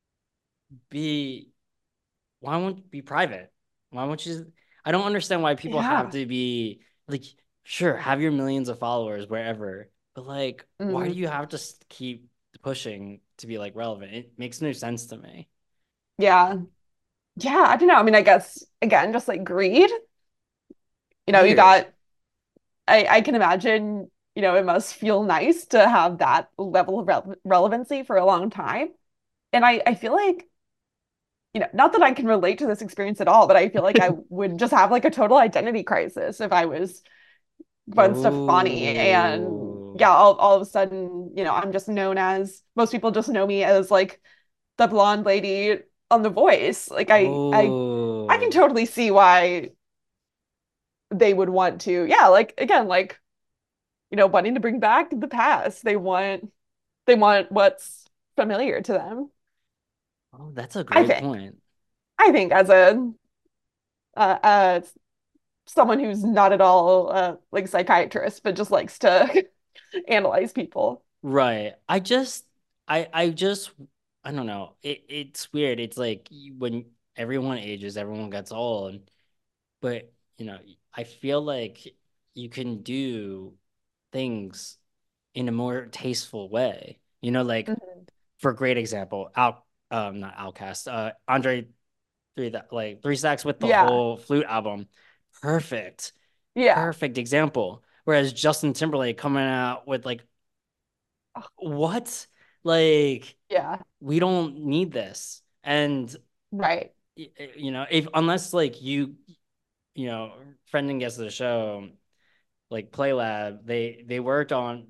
be why won't you be private? Why won't you I don't understand why people have Yeah. to be like, sure, have your millions of followers wherever, but like, why do Mm. you have to keep pushing to be like relevant? It makes no sense to me. Yeah. Yeah, I don't know. I mean, I guess again, just like greed. You Weird. got I can imagine, it must feel nice to have that level of relevancy for a long time. And I feel like, not that I can relate to this experience at all, but I feel like I would just have like a total identity crisis if I was Gwen Stefani and Oh, yeah, all of a sudden, I'm just known as most people just know me as like the blonde lady on The Voice. Like I can oh, totally see why they would want to, yeah, like again, like, wanting to bring back the past. They want what's familiar to them. oh, that's a I great think. point. I think as a uh, uh someone who's not at all like psychiatrist, but just likes to analyze people. Right. I just, I don't know. It's weird. It's like when everyone ages, everyone gets old, but I feel like you can do things in a more tasteful way. Like Mhm. for a great example, not Outcast, Andre Three Stacks with the Yeah. whole flute album. Perfect. Yeah. Perfect example. Whereas Justin Timberlake coming out with like what? Like, Yeah. we don't need this. And Right. if unless like you know, friend and guest of the show, like Playlab, they worked on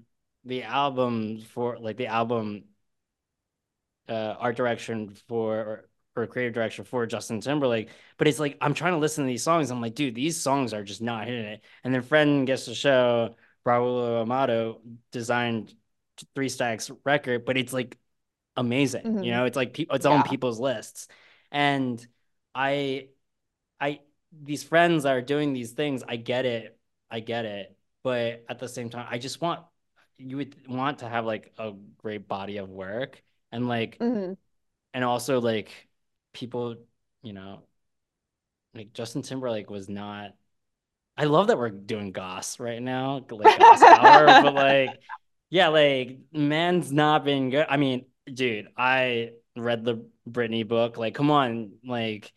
the album art direction or creative direction for Justin Timberlake. But it's like I'm trying to listen to these songs. I'm like, dude, these songs are just not hitting it. And then friend gets to show Raul Amato designed Three Stacks record, but it's like amazing. Hmm. It's like it's on Yeah. people's lists. And I I these friends that are doing these things, I get it. I get it. But at the same time, I just want you would want to have like a great body of work and like Hmm. and also like people, you know, like Justin Timberlake was not I love that we're doing Goss right now, like Goss Hour, but like yeah, like man's not been good. I mean, dude, I read the Britney book. Like, come on, like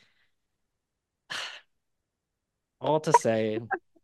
all to say,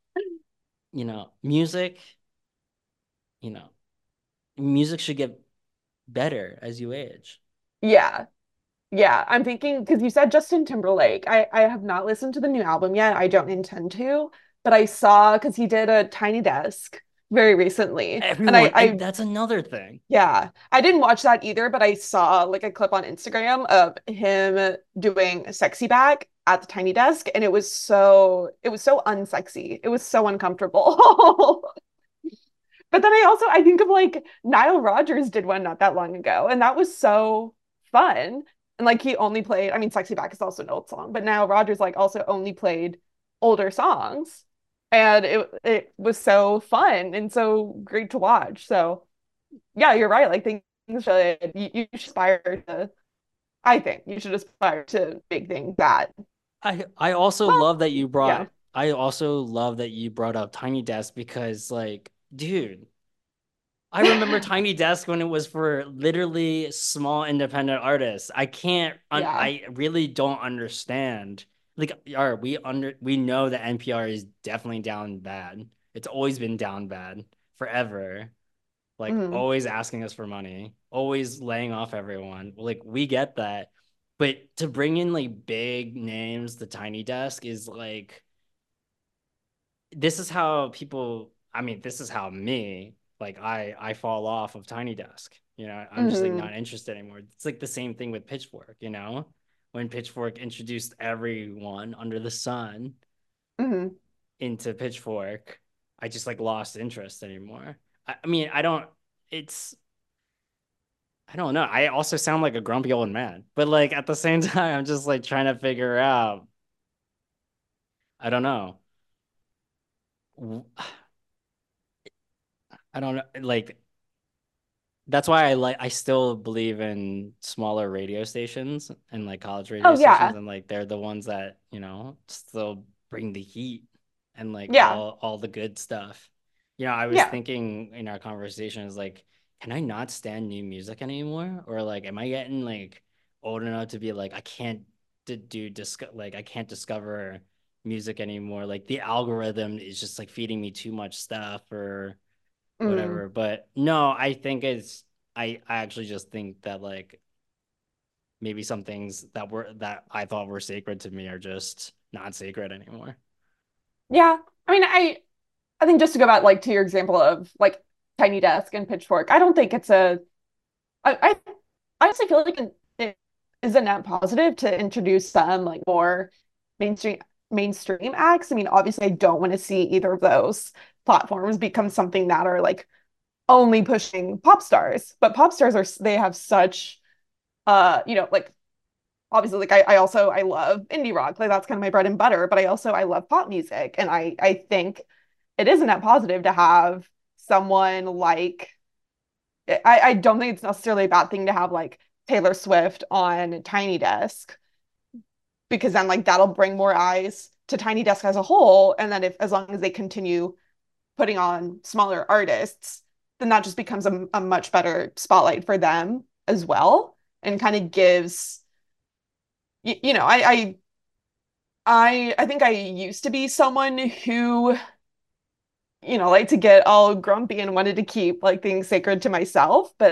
music, you know, music should get better as you age. Yeah. Yeah, I'm thinking because you said Justin Timberlake. I have not listened to the new album yet. I don't intend to, but I saw because he did a Tiny Desk very recently, and Everyone, and that's another thing. yeah, I didn't watch that either, but I saw like a clip on Instagram of him doing Sexy Back at the Tiny Desk, and it was so unsexy. It was so uncomfortable. But then I think of like Nile Rodgers did one not that long ago, and that was so fun. And like he only played, I mean, Sexy Back is also an old song, but Nile Rodgers like also only played older songs. And it was so fun and so great to watch. So yeah, you're right. Like things should you should aspire to I think you should aspire to big things that I also well, love that you yeah. brought I also love that you brought up Tiny Desk because like, dude, I remember Tiny Desk when it was for literally small independent artists. Yeah. I really don't understand. Like, are we know that NPR is definitely down bad. It's always been down bad forever. Like Hmm. always asking us for money, always laying off everyone. Like we get that. But to bring in like big names, the Tiny Desk is like this is how people I mean, this is how me like I fall off of Tiny Desk. I'm just like Hmm. not interested anymore. It's like the same thing with Pitchfork. When Pitchfork introduced everyone under the sun Hmm. into Pitchfork, I just like lost interest anymore. I mean, it's I don't know. I also sound like a grumpy old man, but like at the same time, I'm just like trying to figure out. I don't know. W- I don't know. Like that's why I still believe in smaller radio stations and like college radio Oh stations, yeah. and like they're the ones that, still bring the heat and like Yeah. all the good stuff. I was Yeah. thinking in our conversation is like, can I not stand new music anymore? Or like am I getting like old enough to be like I can't like I can't discover music anymore. Like the algorithm is just like feeding me too much stuff or Mm. whatever. But no, I think I actually just think that like maybe some things that I thought were sacred to me are just not sacred anymore. Yeah. I mean, I think just to go back like to your example of like Tiny Desk and Pitchfork, I don't think it's a I honestly feel like it is a net positive to introduce some like more mainstream mainstream acts. I mean, obviously I don't want to see either of those platforms become something that are like only pushing pop stars, but pop stars are they have such like obviously like I also I love indie rock, like that's kind of my bread and butter, but I love pop music, and I think it is a net positive to have someone like I don't think it's necessarily a bad thing to have like Taylor Swift on Tiny Desk, because then like that'll bring more eyes to Tiny Desk as a whole, and then if as long as they continue putting on smaller artists, then that just becomes a much better spotlight for them as well, and kind of gives you know I think I used to be someone who like to get all grumpy and wanted to keep like things sacred to myself, but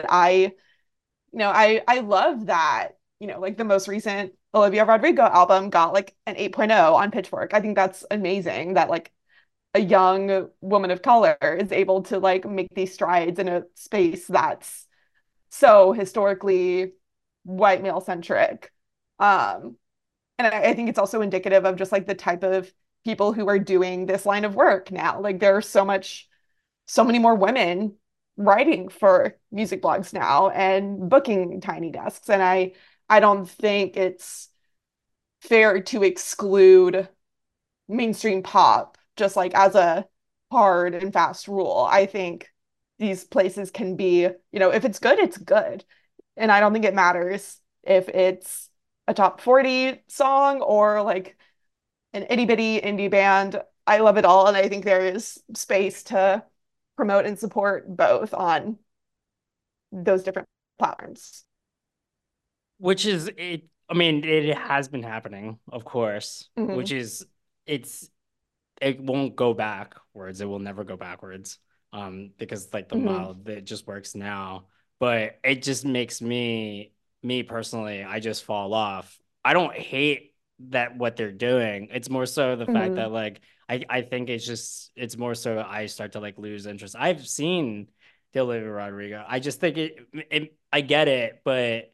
I love that like the most recent Olivia Rodrigo album got like an 8.0 on Pitchfork. I think that's amazing that like a young woman of color is able to like make these strides in a space that's so historically white male centric. Um, and I think it's also indicative of just like the type of people who are doing this line of work now. Like there's so many more women writing for music blogs now and booking Tiny Desks. And I don't think it's fair to exclude mainstream pop just like as a hard and fast rule. I think these places can be, if it's good, it's good. And I don't think it matters if it's a top 40 song or like an itty bitty indie band. I love it all. And I think there is space to promote and support both on those different platforms. Which is it. I mean, it has been happening, of course, Mm-hmm. which is it's it won't go backwards. It will never go backwards. Because like the Mm-hmm. model that just works now, but it just makes me personally, I just fall off. I don't hate that what they're doing. It's more so the fact Mm-hmm. that like I think it's more so I start to like lose interest. I've seen the Olivia Rodrigo. I just think I get it, but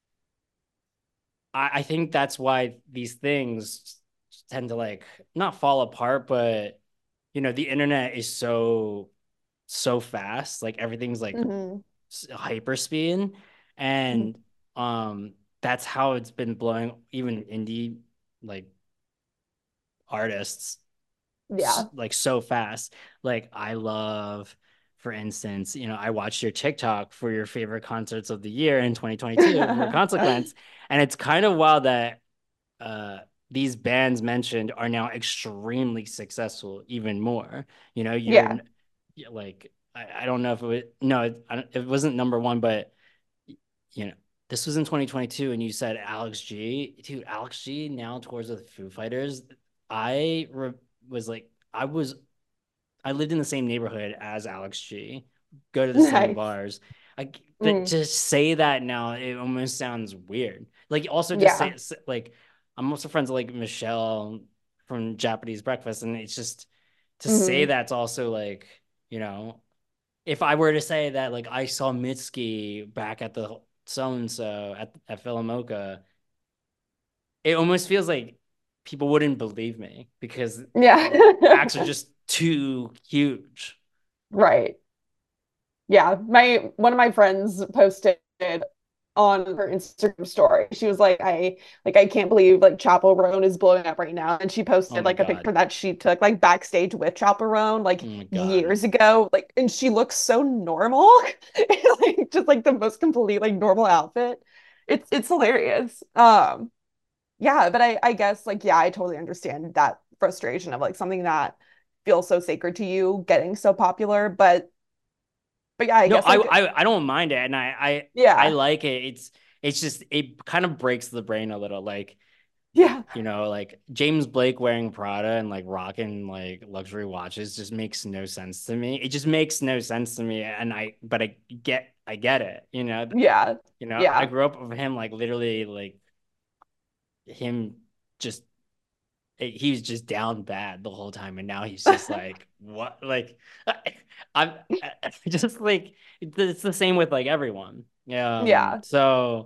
I think that's why these things tend to like not fall apart, but the internet is so fast, like everything's like Mm-hmm. hyper speed, Mm-hmm. and that's how it's been blowing even indie like artists Yeah. like so fast. Like I love, for instance, I watched your TikTok for your favorite concerts of the year in 2022 for Consequence, and it's kind of wild that uh these bands mentioned are now extremely successful even more. You're Yeah. like I don't know if it was no it wasn't number one, but you know this was in 2022 and you said Alex G. Dude, Alex G now tours with Foo Fighters. I re- was like I lived in the same neighborhood as Alex G, go to the same Nice. bars. I Mm. to say that now, it almost sounds weird. Like also to Yeah. say like I'm also friends with like Michelle from Japanese Breakfast, and it's just to say Mm-hmm. that's also like you know if I were to say that like I saw Mitski back at the so and so at Philomoka, it almost feels like people wouldn't believe me because Yeah. acts are just too huge. Right. Yeah. My one of my friends posted on her Instagram story. She was like I can't believe like Chappell Roan is blowing up right now. And she Oh posted my like a God. picture that she took like backstage with Chappell Roan Oh like my God. years ago. Like and she looks so normal. Like just like the most complete like normal outfit. It's hilarious. Yeah, but I guess like yeah, I totally understand that frustration of like something that feels so sacred to you getting so popular. But yeah, I No, guess like I don't mind it, and I yeah. like it. It's just it kind of breaks the brain a little. Like, Yeah. like James Blake wearing Prada and like rocking like luxury watches just makes no sense to me. It just makes no sense to me, and but I get it. Yeah. I Yeah. grew up with him like literally like him just he was just down bad the whole time, and now he's just like what like I'm just like it's the same with like everyone. Yeah. So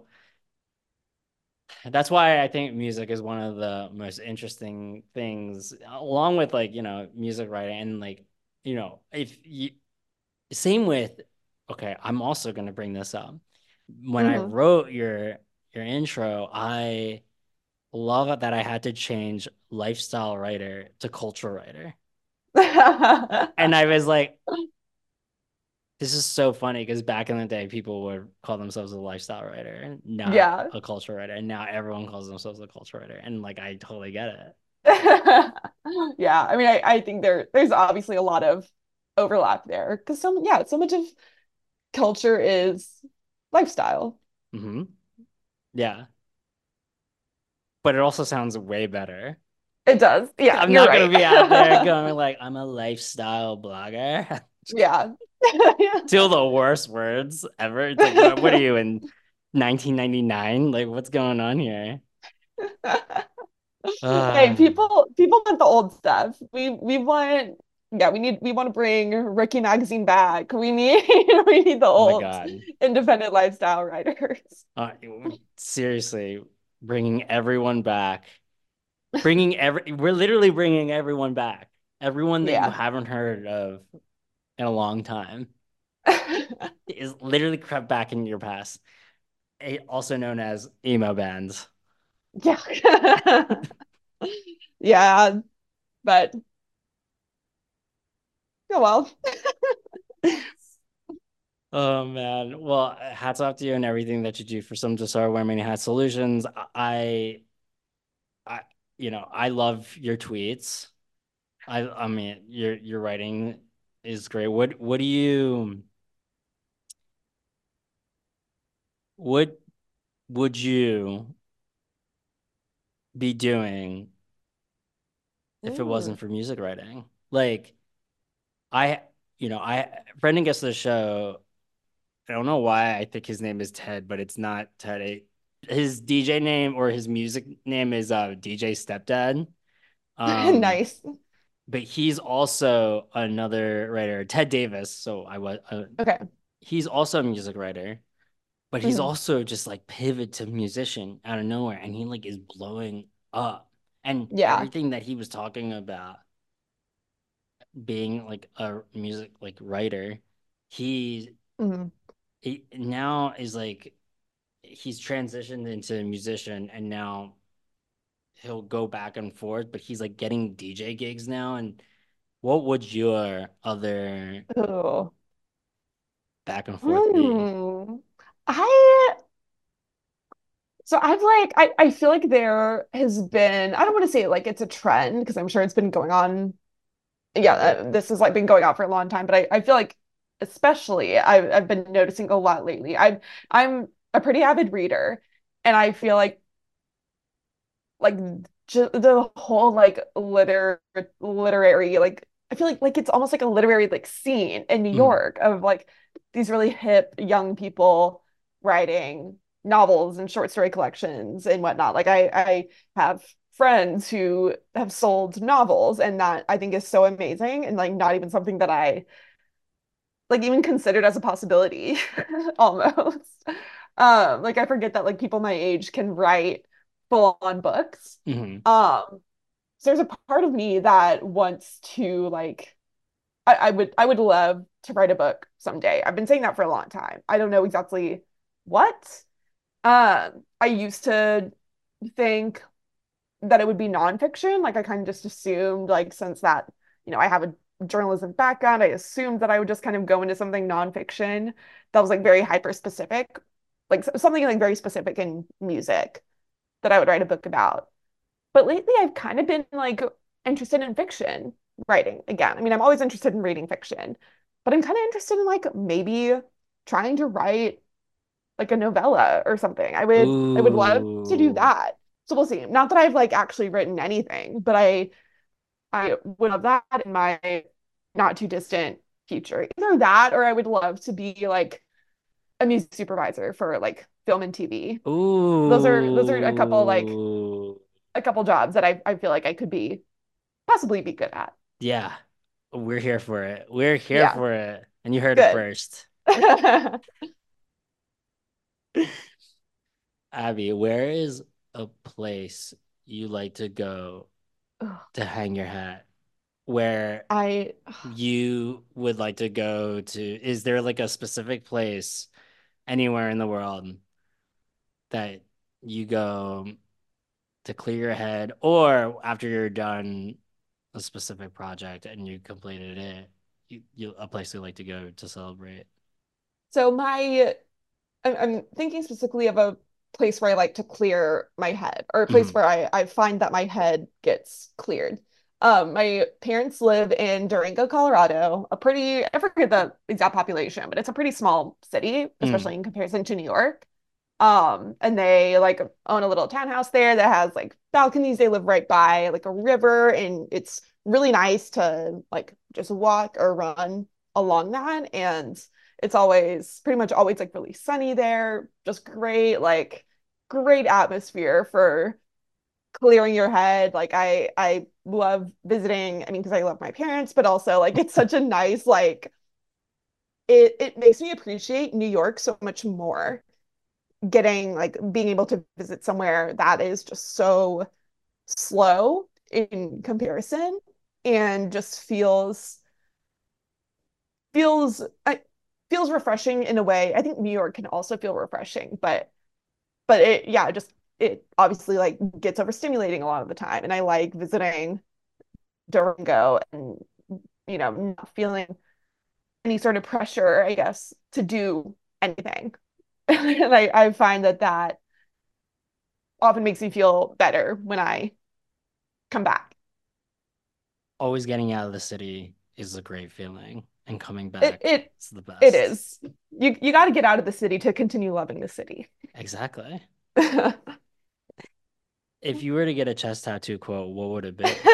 that's why I think music is one of the most interesting things, along with like music writing and like if you same with okay, I'm also gonna bring this up. When I Hmm. wrote your intro, I love that I had to change lifestyle writer to culture writer. And I was like, this is so funny because back in the day, people would call themselves a lifestyle writer, not Yeah. a culture writer. And now everyone calls themselves a culture writer. And like, I totally get it. Yeah. I mean, I think there's obviously a lot of overlap there because so much of culture is lifestyle. Yeah. But it also sounds way better. It does. Yeah, I'm you're not going right. to be out there going like, I'm a lifestyle blogger. Yeah. Still the worst words ever. It's like, what are you in 1999? Like, what's going on here? Hey, Uh, people want the old stuff. We want yeah, we want to bring Ricky Magazine back. We need we need the oh my old God. independent lifestyle writers. Uh, Seriously, bringing everyone back. We're literally bringing everyone back. Everyone that you Yeah. haven't heard of in a long time is literally crept back in your past, also known as emo bands. Yeah. Yeah, but oh well. Oh man. Well, hats off to you and everything that you do for some Desire Wearing Hat Solutions. I, I love your tweets. I mean, your writing is great. What would you be doing if it Mm. wasn't for music writing? Like I, Brendan gets to the show. I don't know why I think his name is Ted, but it's not Ted. His DJ name or his music name is DJ Stepdad. Um, Nice. but he's also another writer, Ted Davis. So Okay. he's also a music writer, but he's Mhm. also just like pivot to musician out of nowhere, and he like is blowing up. And Yeah. everything that he was talking about being like a music like writer, he Mhm. he now is like he's transitioned into a musician, and now he'll go back and forth, but he's like getting DJ gigs now. And what would your other Ooh. back and forth be? Hmm. I so I've like I feel like there has been I don't want to say like it's a trend because I'm sure it's been going on yeah Forever. this has like been going on for a long time but I feel like especially I've been noticing a lot lately I'm a pretty avid reader and I feel like the whole like literary like I feel like it's almost like a literary like scene in New Mhm. York of like these really hip young people writing novels and short story collections and whatnot. Like I have friends who have sold novels and that I think is so amazing and like not even something that I like even considered as a possibility almost. Like I forget that like people my age can write full on books. Mhm. Um, so there's a part of me that wants to like I would love to write a book someday. I've been saying that for a long time. I don't know exactly what, I used to think that it would be nonfiction. Like I kind of just assumed, like since that, I have a journalism background, I assumed that I would just kind of go into something nonfiction that was like very hyper specific, like something like very specific in music that I would write a book about. But lately I've kind of been like interested in fiction writing again. I mean, I'm always interested in reading fiction, but I'm kind of interested in like maybe trying to write like a novella or something. I would love to do Ooh. that. So we'll see. Not that I've like actually written anything, but I would love that in my not too distant future. Either that or I would love to be like a music supervisor for like film and TV. Those are Ooh. a couple jobs that I feel like I could be possibly be good at. Yeah. We're here for it. We're here Yeah, for it. And you heard it good. first. Abby, where is a place you like to go to hang your hat? Where I you would like to go to? Is there like a specific place anywhere in the world that you go to clear your head, or after you're done a specific project and you completed it, you a place you like to go to celebrate? so my I'm thinking specifically of a place where I like to clear my head, or a place Mhm. where I find that my head gets cleared. My parents live in Durango, Colorado, I forget the exact population, but it's a pretty small city, Mm. especially in comparison to New York. And they like own a little townhouse there that has like balconies. They live right by like a river, and it's really nice to like just walk or run along that. And it's always pretty much always like really sunny there. Just great, like great atmosphere for clearing your head. Like I love visiting. I mean, because I love my parents, but also like it's such a nice like it makes me appreciate New York so much more getting like being able to visit somewhere that is just so slow in comparison and just feels feels refreshing in a way. I think New York can also feel refreshing, but it yeah, just it obviously like gets overstimulating a lot of the time. And I like visiting Durango and not feeling any sort of pressure, I guess, to do anything. And I find that that often makes me feel better when I come back. Always getting out of the city is a great feeling, and coming It back it is the it best. is. You got to get out of the city to continue loving the city. Exactly. So If you were to get a chest tattoo quote, what would it be?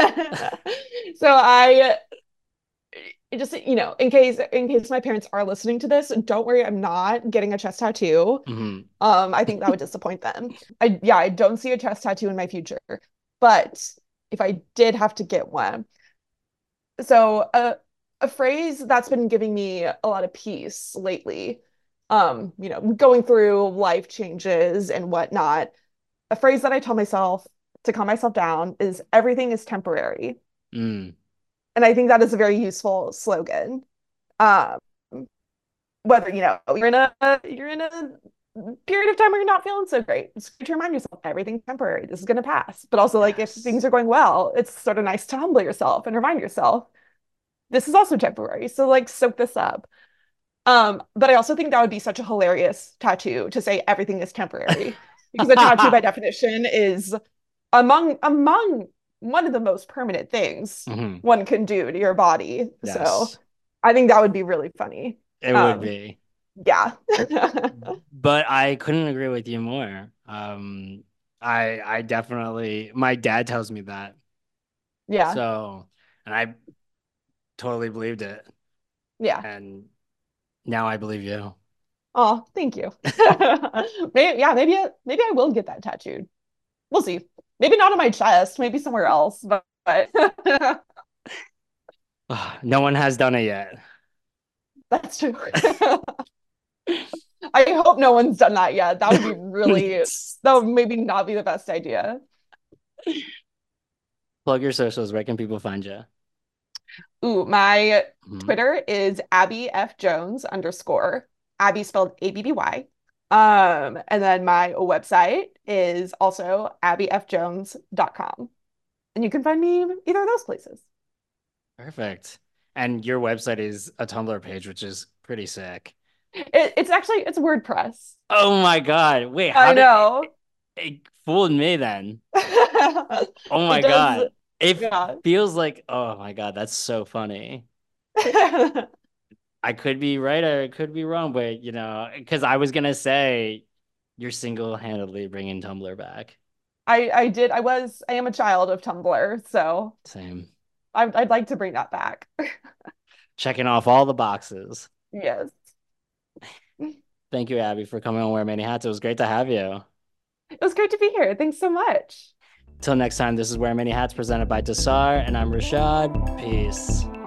I just in case my parents are listening to this, don't worry, I'm not getting a chest tattoo. Hmm. I think that would disappoint them. I don't see a chest tattoo in my future. But if I did have to get one, so a phrase that's been giving me a lot of peace lately, going through life changes and whatnot, a phrase that I tell myself to calm myself down is everything is temporary. Mm. And I think that is a very useful slogan. Um, whether you're in a period of time where you're not feeling so great, it's good to remind yourself everything's temporary. This is going to pass. But also, like if Yes. things are going well, it's sort of nice to humble yourself and remind yourself this is also temporary. So like soak this up. But I also think that would be such a hilarious tattoo to say everything is temporary, because a tattoo by definition is among one of the most permanent things Hmm. one can do to your body. So Yes, I think that would be really funny. it would Um, be. yeah. But I couldn't agree with you more. I definitely, my dad tells me that. Yeah. So, and I totally believed it. Yeah. And now I believe you. Oh, thank you. Maybe I will get that tattooed. We'll see. Maybe not on my chest, maybe somewhere else, but No one has done it yet. that's true. I hope no one's done that yet. That would maybe not be the best idea. Plug your socials. Where can people find you? Ooh, my Mhm. Twitter is Abby F. Jones _. Abby spelled ABBY. And then my website is also abbyfjones.com. And you can find me either of those places. Perfect. And your website is a Tumblr page, which is pretty sick. It's WordPress. Oh my God. Wait, how I did know. it fooled me then? Oh It my does, God. It yeah. feels like, oh my God, that's so funny. I could be right or I could be wrong, but because I was gonna say you're single-handedly bringing Tumblr back. I am a child of Tumblr, so Same. I'd like to bring that back. Checking off all the boxes. Yes. Thank you, Abby, for coming on Wear Many Hats. It was great to have you. It was great to be here. Thanks so much. Till next time, this is Wear Many Hats presented by Dasar, and I'm Rashad. Peace.